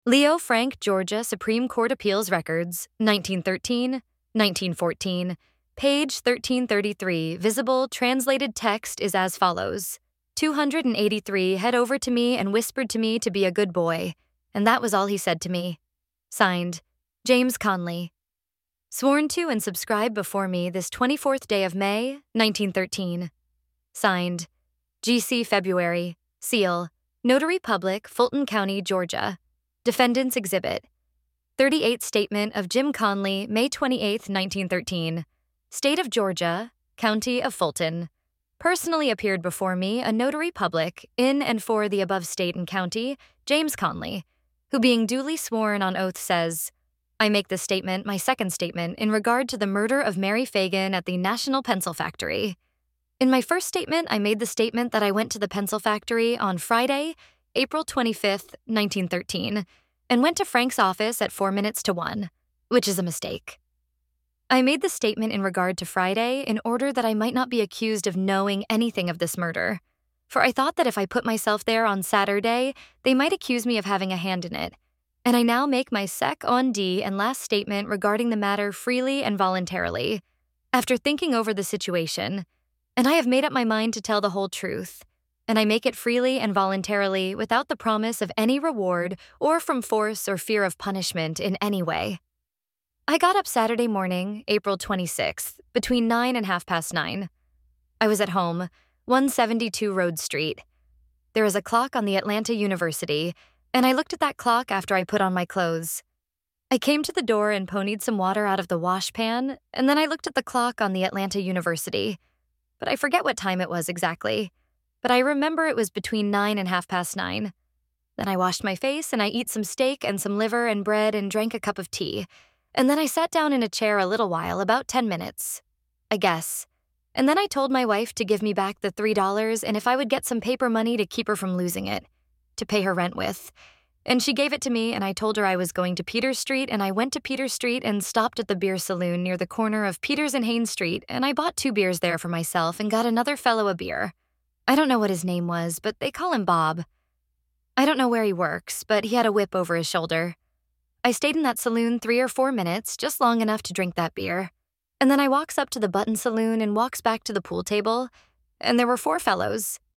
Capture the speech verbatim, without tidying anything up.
Leo Frank, Georgia Supreme Court Appeals Records, nineteen thirteen, nineteen fourteen, page thirteen thirty-three, visible translated text is as follows. two hundred eighty-three head over to me and whispered to me to be a good boy, and that was all he said to me. Signed, James Conley. Sworn to and subscribed before me this twenty-fourth day of May, nineteen thirteen. Signed, G C February, seal, Notary Public, Fulton County, Georgia. Defendant's Exhibit. thirty-eighth Statement of Jim Conley, May twenty-eighth, nineteen thirteen. State of Georgia, County of Fulton. Personally appeared before me a notary public in and for the above state and county, James Conley, who being duly sworn on oath says, I make this statement my second statement in regard to the murder of Mary Fagan at the National Pencil Factory. In my first statement, I made the statement that I went to the pencil factory on Friday, April twenty-fifth, nineteen thirteen, and went to Frank's office at four minutes to one, which is a mistake. I made the statement in regard to Friday in order that I might not be accused of knowing anything of this murder, for I thought that if I put myself there on Saturday, they might accuse me of having a hand in it, and I now make my sec on D and last statement regarding the matter freely and voluntarily, after thinking over the situation, and I have made up my mind to tell the whole truth, and I make it freely and voluntarily without the promise of any reward or from force or fear of punishment in any way. I got up Saturday morning, April twenty-sixth, between nine and half past nine. I was at home, one seventy-two Road Street. There is a clock on the Atlanta University, and I looked at that clock after I put on my clothes. I came to the door and ponied some water out of the wash pan, and then I looked at the clock on the Atlanta University. But I forget what time it was exactly. But I remember it was between nine and half past nine. Then I washed my face and I eat some steak and some liver and bread and drank a cup of tea. And then I sat down in a chair a little while, about ten minutes, I guess. And then I told my wife to give me back the three dollars and if I would get some paper money to keep her from losing it, to pay her rent with. And she gave it to me and I told her I was going to Peters Street and I went to Peters Street and stopped at the beer saloon near the corner of Peters and Haynes Street and I bought two beers there for myself and got another fellow a beer. I don't know what his name was, but they call him Bob. I don't know where he works, but he had a whip over his shoulder. I stayed in that saloon three or four minutes, just long enough to drink that beer. And then I walks up to the button saloon and walks back to the pool table, and there were four fellows,